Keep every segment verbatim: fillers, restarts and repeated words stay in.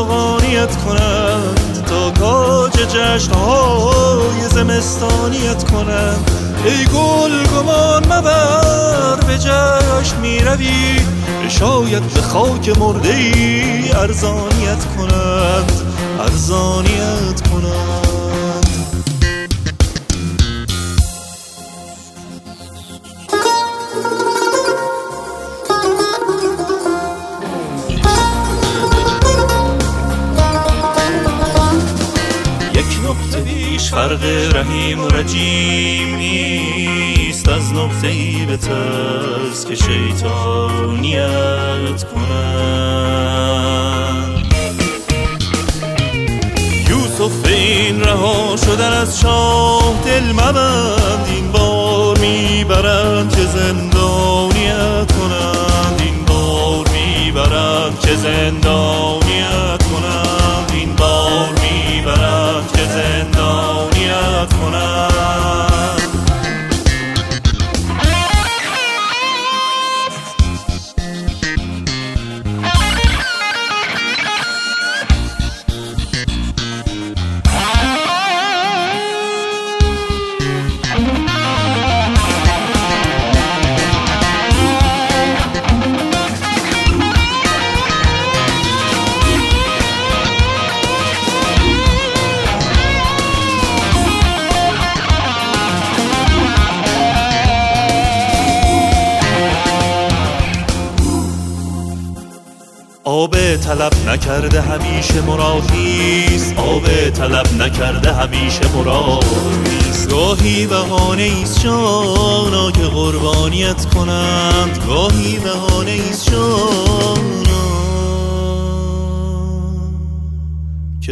چراغانیت کنند، تا کاج جشنهای زمستانیت کنند. ای گل گمان مبر به جشن می روی، شاید به خاک مرده ای ارزانیت کنند، ارزانیت کنند. بیش فرق رحیم و رجیم نیست، از نقطه‌ای به ترس که شیطانیت کنند. یوسف این رها شدن از شاه دل مبند، این بار میبرند که زندانیت کنند، این بار میبرند که زندانیت کنند، این بار میبرند که زندانیت کنند. آب طلب نکرده همیشه مراهیست، آب طلب نکرده همیشه مراهیست. گاهی بهانه ایست جانا که قربانیت کنند، گاهی بهانه ایست جانا که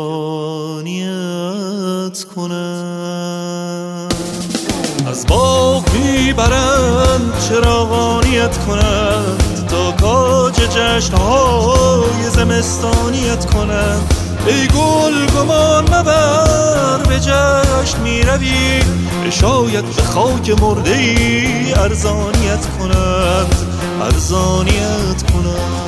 قربانیت کنند. از باغ میبرند چراغانیت کنند، تا کاج جشنهای زمستانیت کنند. ای گل گمان مبر به جشن می روی، شاید به خاک مرده ای ارزانیت کنند، ارزانیت کنند.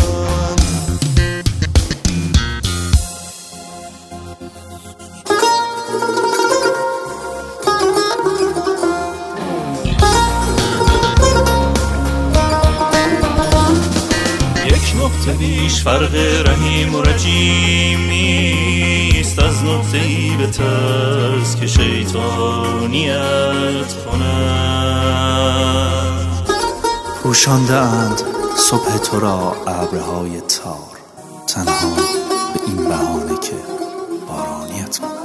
نقطه بیش فرق رحیم و رجیم نیست، از نقطه‌ای به ترس که شیطانیت کنند. پوشانده اند صبح تو را ابرهای تار، تنها به این بهانه که بارانیت کنند.